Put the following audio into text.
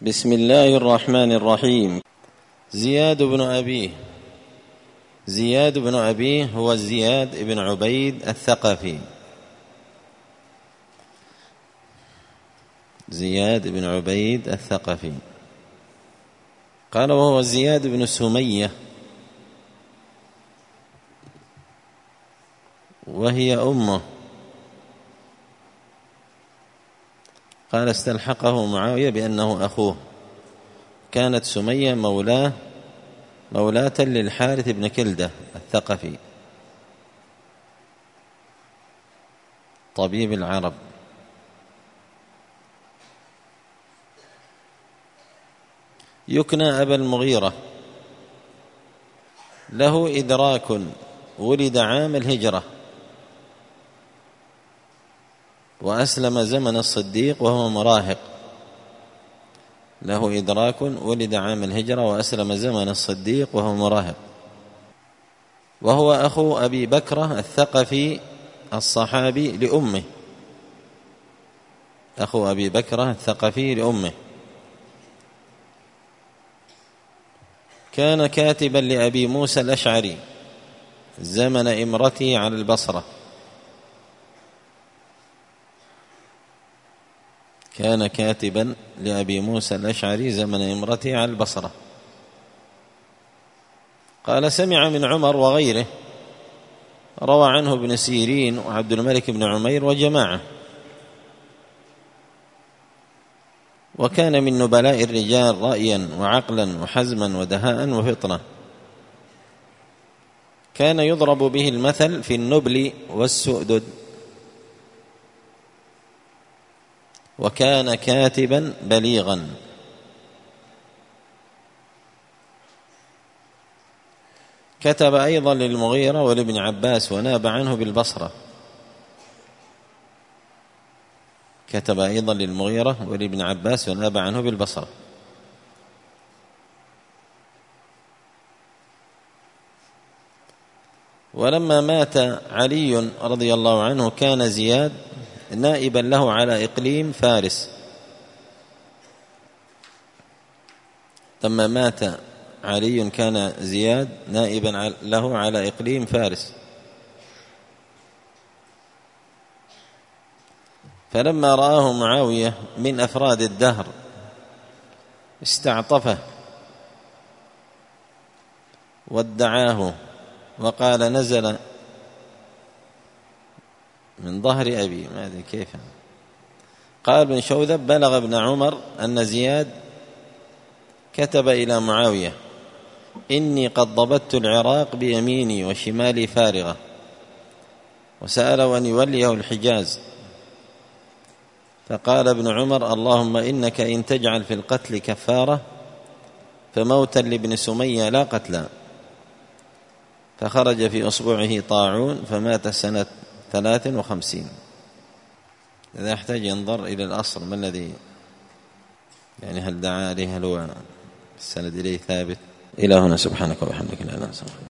بسم الله الرحمن الرحيم. زياد بن أبيه هو زياد بن عبيد الثقفي. زياد بن عبيد الثقفي. قال وهو زياد بن سمية وهي أمه. قال استلحقه معاوية بأنه أخوه. كانت سمية مولاة للحارث بن كلدة الثقفي طبيب العرب. يكنى أبا المغيرة. له إدراك، ولد عام الهجرة وأسلم زمن الصديق وهو مراهق. له إدراك، ولد عام الهجرة وأسلم زمن الصديق وهو مراهق. وهو أخو أبي بكرة الثقفي الصحابي لأمه. أخو أبي بكرة الثقفي لأمه. كان كاتبا لأبي موسى الأشعري زمن إمرته على البصرة. كان كاتبا لأبي موسى الأشعري زمن إمرته على البصرة. قال سمع من عمر وغيره. روى عنه ابن سيرين وعبد الملك بن عمير وجماعة. وكان من نبلاء الرجال رأيا وعقلا وحزما ودهاء وفطنة. كان يضرب به المثل في النبل والسؤدد. وكان كاتبا بليغا. كتب أيضا للمغيرة ولابن عباس وناب عنه بالبصرة. كتب أيضا للمغيرة ولابن عباس وناب عنه بالبصرة. ولما مات علي رضي الله عنه كان زياد نائبا له على إقليم فارس. لما مات علي كان زياد نائبا له على إقليم فارس. فلما رآه معاوية من أفراد الدهر استعطفه وادعاه وقال نزل من ظهر أبي، ما أدري كيف. قال ابن شوذب بلغ ابن عمر أن زياد كتب إلى معاوية إني قد ضبطت العراق بيميني وشمالي فارغة، وسأله أن يوليه الحجاز. فقال ابن عمر اللهم إنك إن تجعل في القتل كفارة فموتا لابن سمية لا قتلا. فخرج في أصبعه طاعون فمات سنة 53. إذا يحتاج ينظر إلى الأصل ما الذي يعني هل دعا عليه، هل هو السند إليه ثابت. إلى هنا سبحانك وبحمدك لا إله إلا أنت.